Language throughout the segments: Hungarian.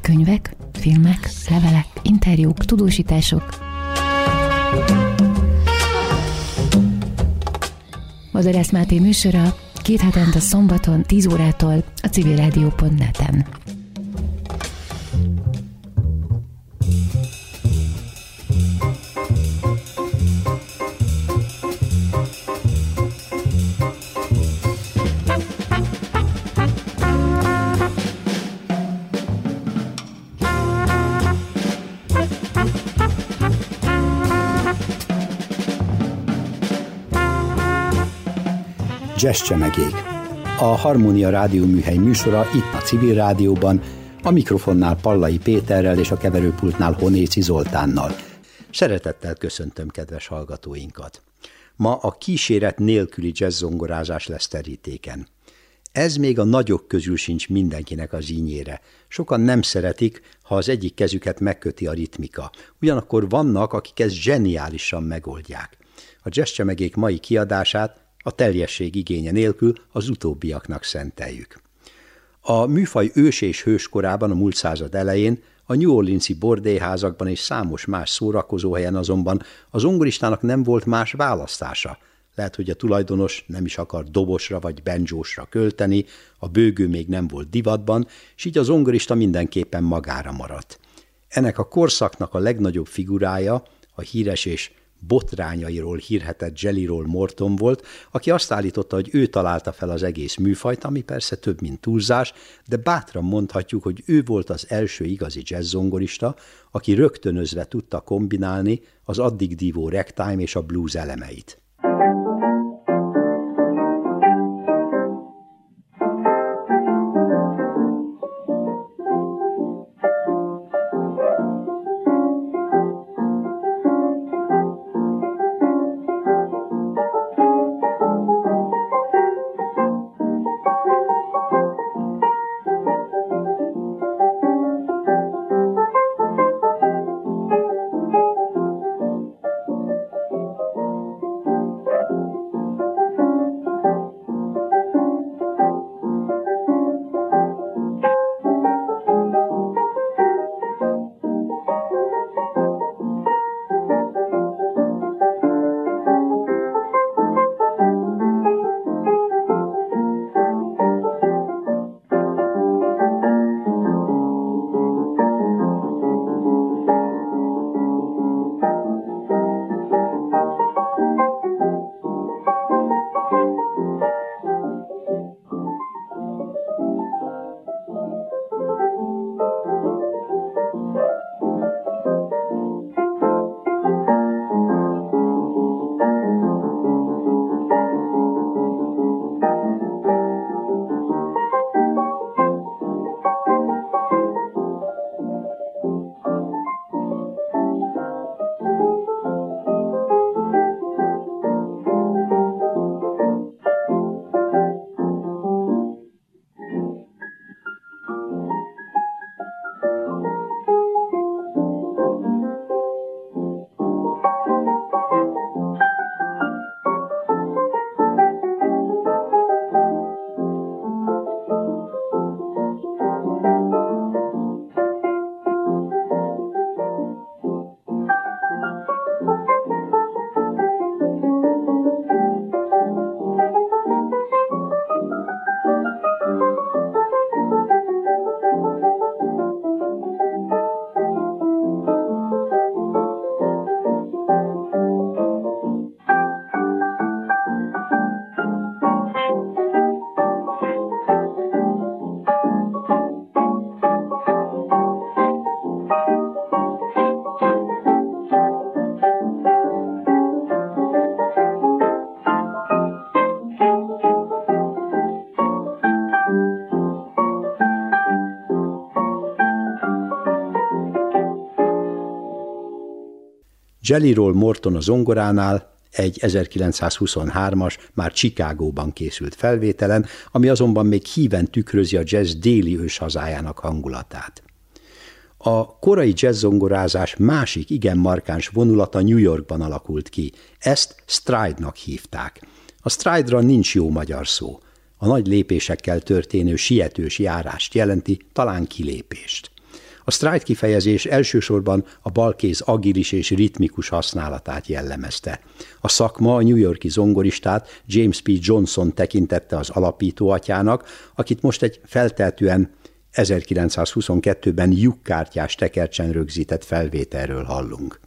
Könyvek, filmek, levelek, interjúk, tudósítások. Bodorász Máté műsora 2 hetente szombaton 10 órától a civilradio.net-en. Jazz Csemegék. A Harmónia rádióműhely műsora itt a Civil Rádióban, a mikrofonnál Pallai Péterrel és a keverőpultnál Honéci Zoltánnal. Szeretettel köszöntöm kedves hallgatóinkat. Ma a kíséret nélküli jazzzongorázás lesz terítéken. Ez még a nagyok közül sincs mindenkinek az ínyére. Sokan nem szeretik, ha az egyik kezüket megköti a ritmika. Ugyanakkor vannak, akik ezt zseniálisan megoldják. A Jazz Csemegék mai kiadását a teljesség igénye nélkül az utóbbiaknak szenteljük. A műfaj ős és hőskorában, a múlt század elején, a New Orleans-i bordélyházakban és számos más szórakozóhelyen azonban a zongoristának nem volt más választása. Lehet, hogy a tulajdonos nem is akar dobosra vagy banjósra költeni, a bőgő még nem volt divatban, és így a zongorista mindenképpen magára maradt. Ennek a korszaknak a legnagyobb figurája a híres és botrányairól hírhetett Jelly Roll Morton volt, aki azt állította, hogy ő találta fel az egész műfajt, ami persze több, mint túlzás, de bátran mondhatjuk, hogy ő volt az első igazi jazzzongorista, aki rögtönözve tudta kombinálni az addig dívó ragtime és a blues elemeit. Jelly Roll Morton a zongoránál egy 1923-as, már Chicagóban készült felvételen, ami azonban még híven tükrözi a jazz déli őshazájának hangulatát. A korai jazzzongorázás másik igen markáns vonulata New Yorkban alakult ki. Ezt stride-nak hívták. A stride-ra nincs jó magyar szó. A nagy lépésekkel történő sietős járást jelenti, talán kilépést. A stride kifejezés elsősorban a balkéz agilis és ritmikus használatát jellemezte. A szakma a New York-i zongoristát, James P. Johnson tekintette az alapító atyának, akit most egy feltehetően 1922-ben lyukkártyás tekercsen rögzített felvételről hallunk.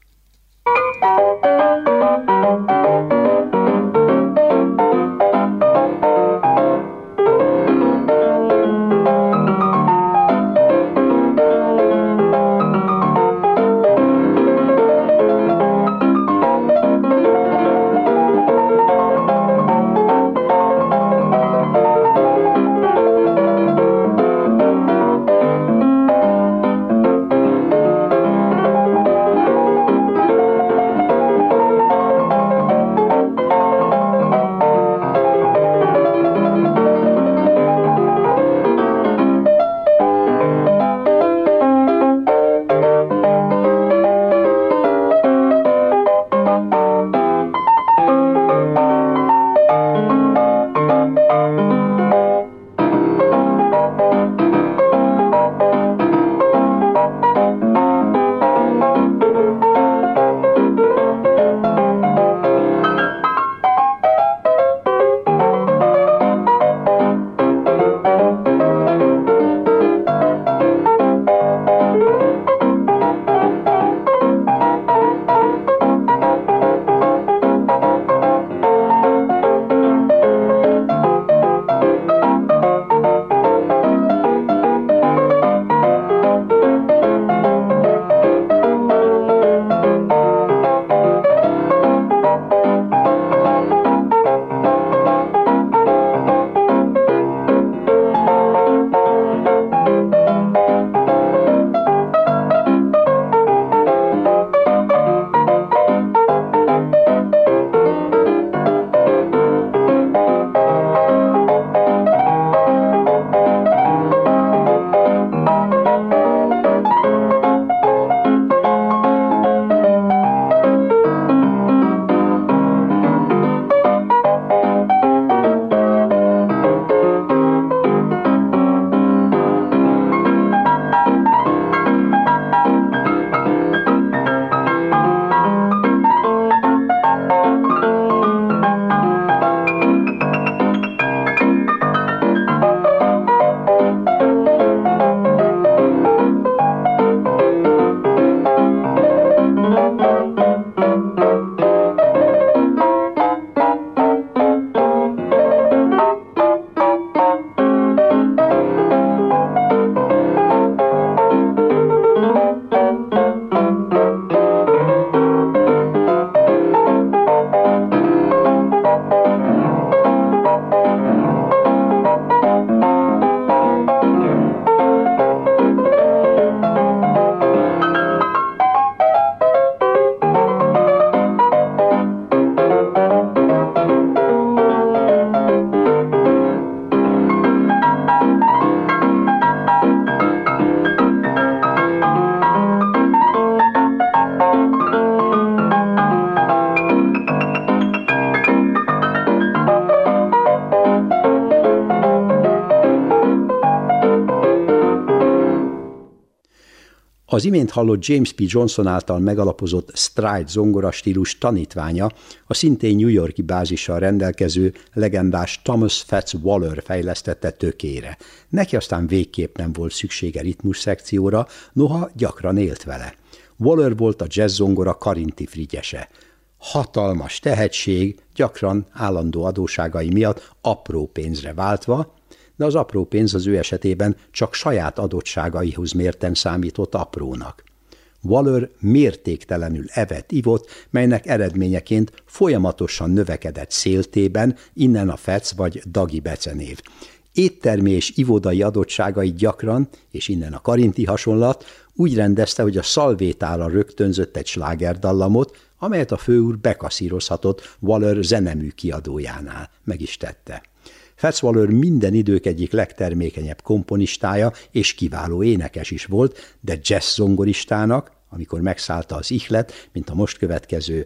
Az imént hallott James P. Johnson által megalapozott stride zongorastílus tanítványa a szintén New York-i bázissal rendelkező legendás Thomas Fats Waller fejlesztette tökére. Neki aztán végképp nem volt szüksége ritmus szekcióra, noha gyakran élt vele. Waller volt a jazz zongora karinti frigyese. Hatalmas tehetség, gyakran állandó adósságai miatt apró pénzre váltva, de az apró pénz az ő esetében csak saját adottságaihoz mérten számított aprónak. Waller mértéktelenül evett-ivott, melynek eredményeként folyamatosan növekedett széltében, innen a Fats vagy Dagi becenév. Éttermi és ivodai adottságait gyakran, és innen a karinti hasonlat, úgy rendezte, hogy a szalvétára rögtönzött egy slágerdallamot, amelyet a főúr bekaszírozhatott Waller zenemű kiadójánál. Meg is tette. Fats Waller minden idők egyik legtermékenyebb komponistája és kiváló énekes is volt, de jazz zongoristának, amikor megszállta az ihlet, mint a most következő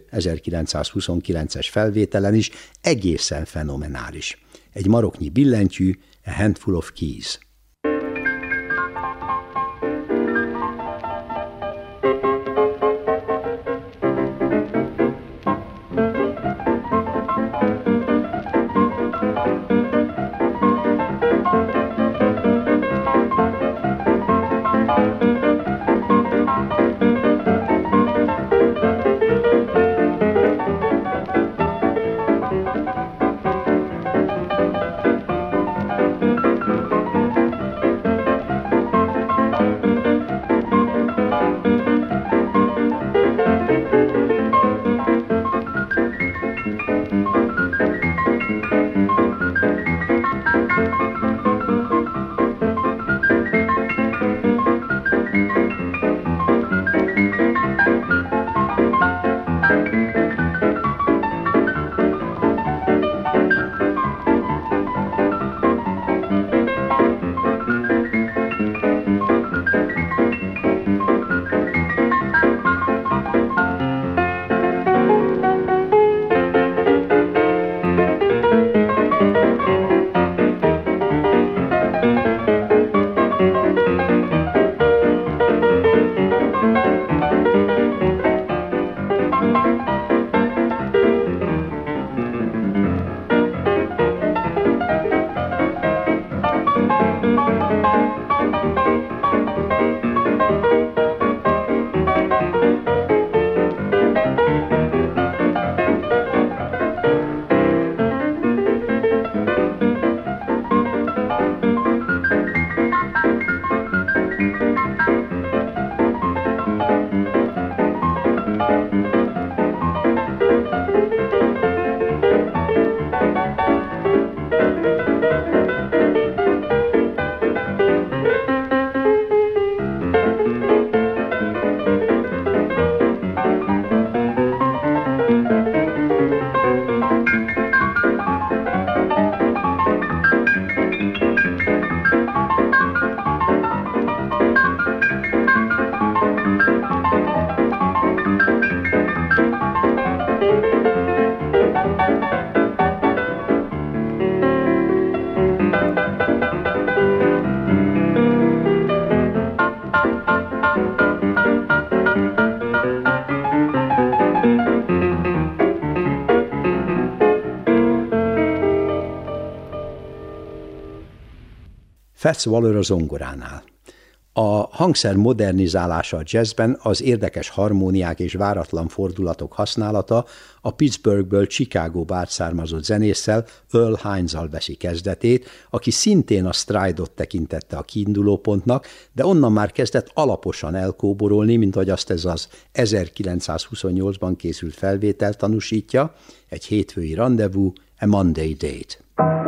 1929-es felvételen is, egészen fenomenális. Egy maroknyi billentyű, A Handful of Keys. Fats Waller a zongoránál. A hangszer modernizálása a jazzben az érdekes harmóniák és váratlan fordulatok használata a Pittsburghből Chicagóba átszármazott zenésszel, Earl Hines-al veszi kezdetét, aki szintén a stride-ot tekintette a kiindulópontnak, de onnan már kezdett alaposan elkóborolni, mint ahogy azt ez az 1928-ban készült felvétel tanúsítja, egy hétfői rendezvú, a Monday Date.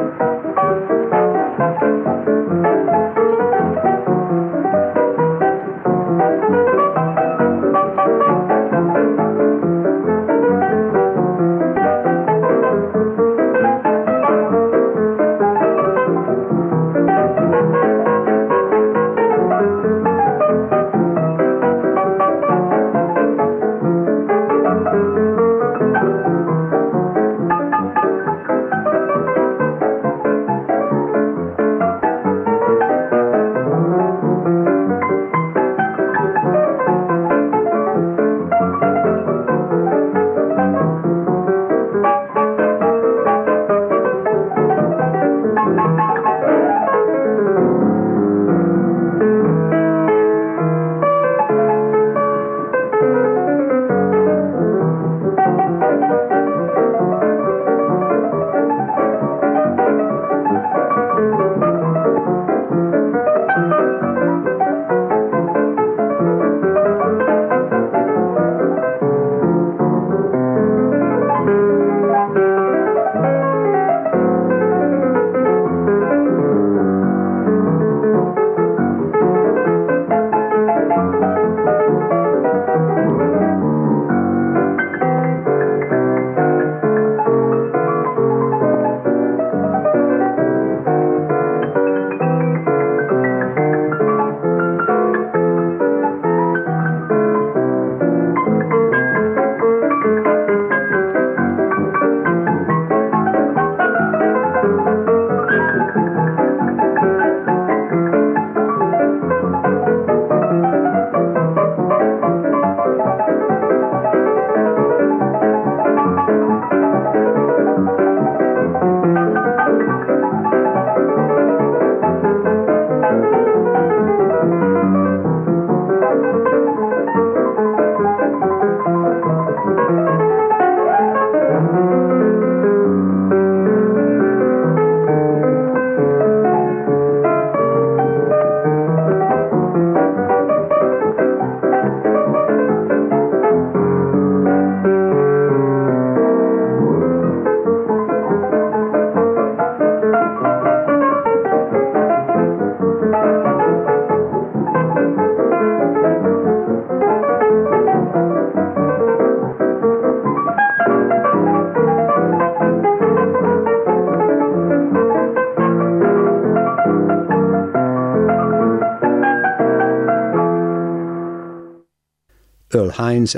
Earl Hines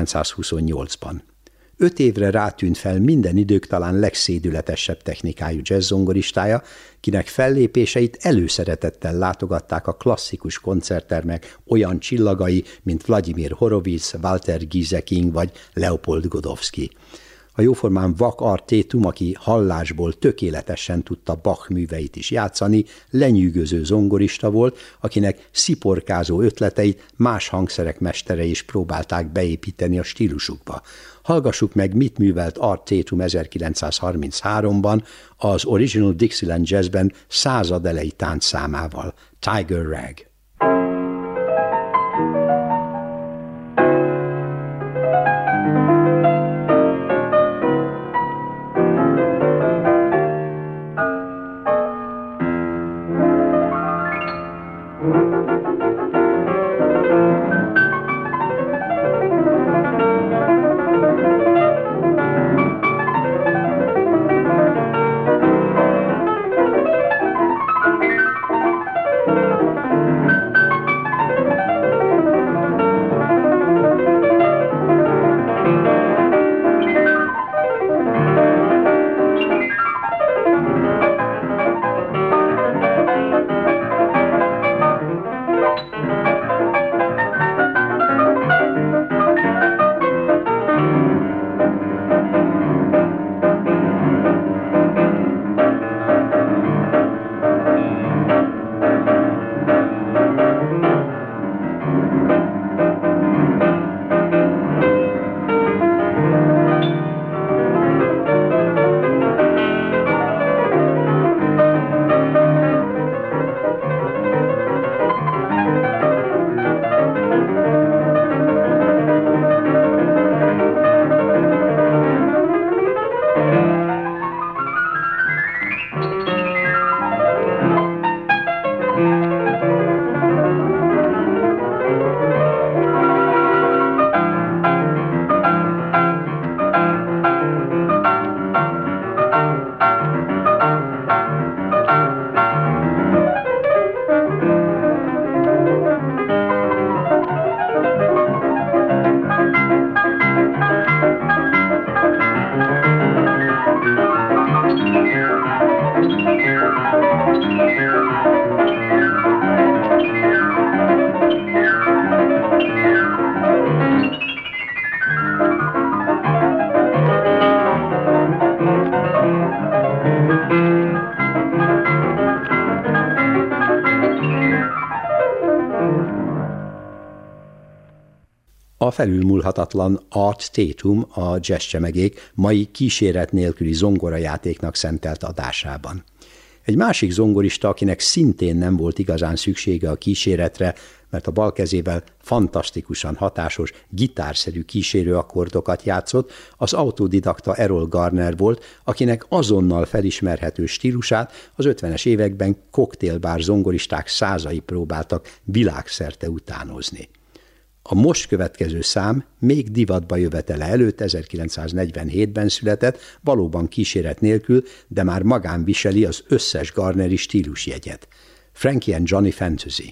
1928-ban. 5 évre rátűnt fel minden idők talán legszédületesebb technikájú jazzzongoristája, kinek fellépéseit előszeretettel látogatták a klasszikus koncerttermek olyan csillagai, mint Vladimir Horowitz, Walter Gieseking vagy Leopold Godowsky. A jóformán vak Art Tatum, aki hallásból tökéletesen tudta Bach műveit is játszani, lenyűgöző zongorista volt, akinek sziporkázó ötleteit más hangszerek mesterei is próbálták beépíteni a stílusukba. Hallgassuk meg, mit művelt Art Tatum 1933-ban az Original Dixieland Jazzben századelei táncszámával, Tiger Rag. A felülmúlhatatlan Art Tatum a jazz csemegék mai kíséret nélküli zongorajátéknak szentelt adásában. Egy másik zongorista, akinek szintén nem volt igazán szüksége a kíséretre, mert a bal kezével fantasztikusan hatásos, gitárszerű kísérőakkordokat játszott, az autodidakta Errol Garner volt, akinek azonnal felismerhető stílusát az 50-es években koktélbár zongoristák százai próbáltak világszerte utánozni. A most következő szám még divatba jövetele előtt 1947-ben született, valóban kíséret nélkül, de már magán viseli az összes Garneri stílusjegyet. Frankie and Johnny Fantasy.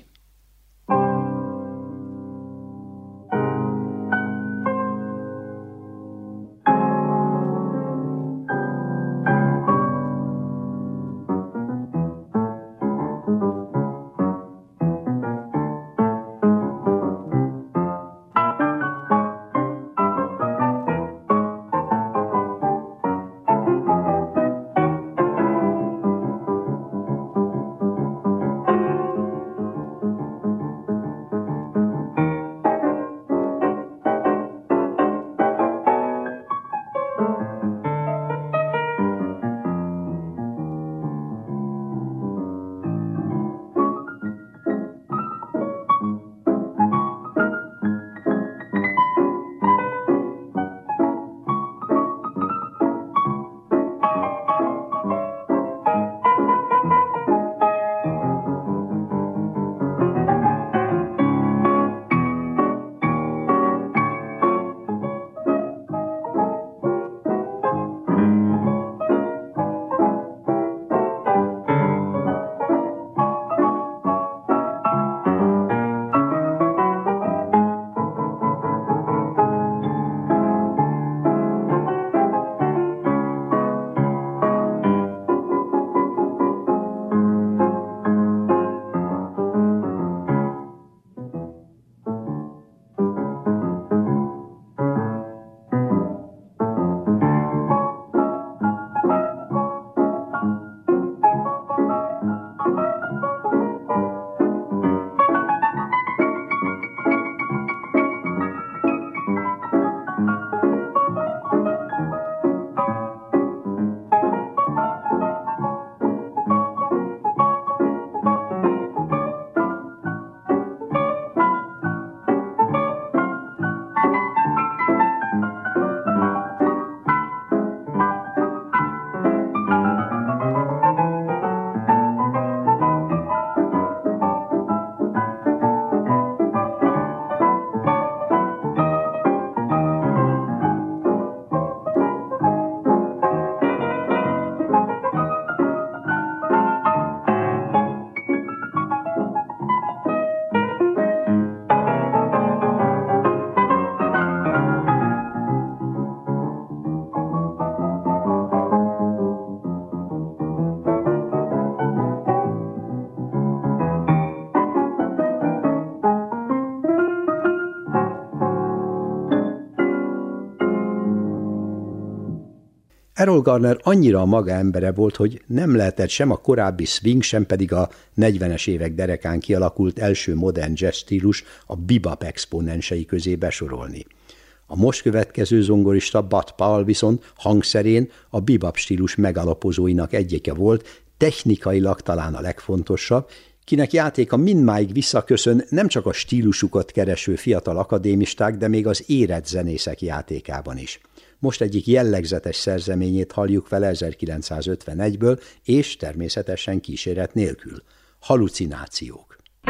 Errol Garner annyira a maga embere volt, hogy nem lehetett sem a korábbi swing, sem pedig a 40-es évek derekán kialakult első modern jazz stílus a bebop exponensei közé besorolni. A most következő zongorista Bud Powell viszont hangszerén a bebop stílus megalapozóinak egyike volt, technikailag talán a legfontosabb, kinek játéka mindmáig visszaköszön nem csak a stílusukat kereső fiatal akadémisták, de még az érett zenészek játékában is. Most egyik jellegzetes szerzeményét halljuk fel 1951-ből, és természetesen kíséret nélkül. Halucinációk.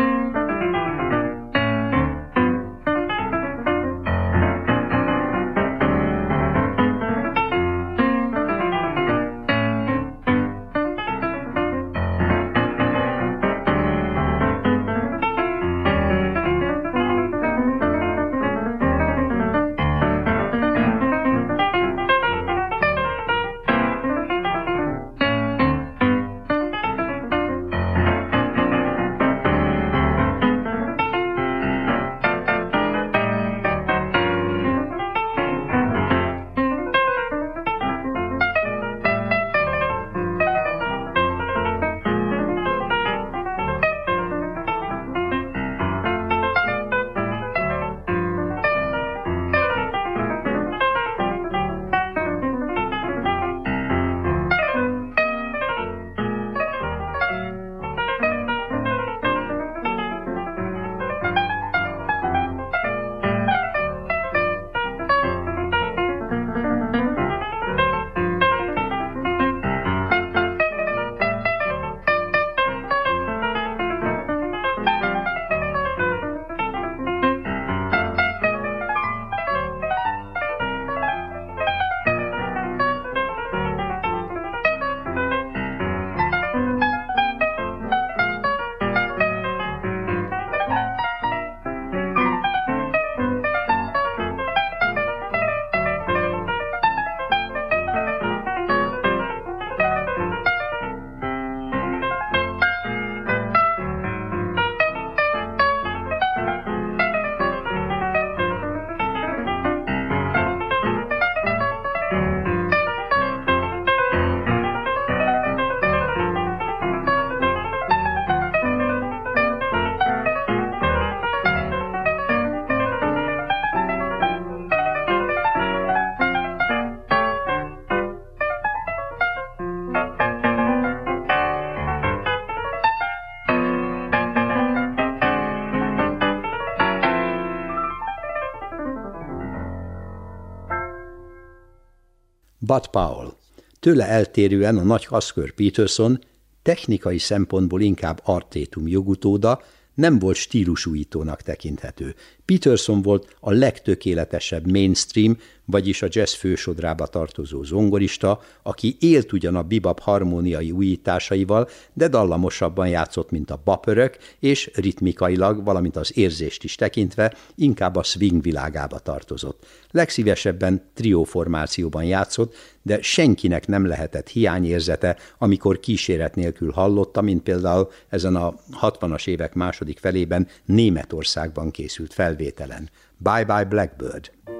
Bud Powell. Tőle eltérően a nagy Husker Peterson technikai szempontból inkább artétum jogutóda, nem volt stílusújítónak tekinthető. Peterson volt a legtökéletesebb mainstream, vagyis a jazz fősodrába tartozó zongorista, aki élt ugyan a bebop harmóniai újításaival, de dallamosabban játszott, mint a bopörök, és ritmikailag, valamint az érzést is tekintve inkább a swing világába tartozott. Legszívesebben trióformációban játszott, de senkinek nem lehetett hiányérzete, amikor kíséret nélkül hallotta, mint például ezen a 60-as évek második felében Németországban készült felvételen. Bye Bye Blackbird.